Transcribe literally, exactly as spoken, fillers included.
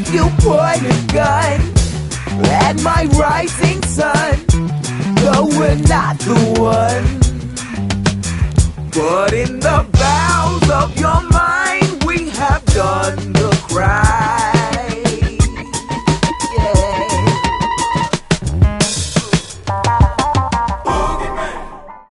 you point a gun at my rising sun, though we're not the one. But in the bowels of your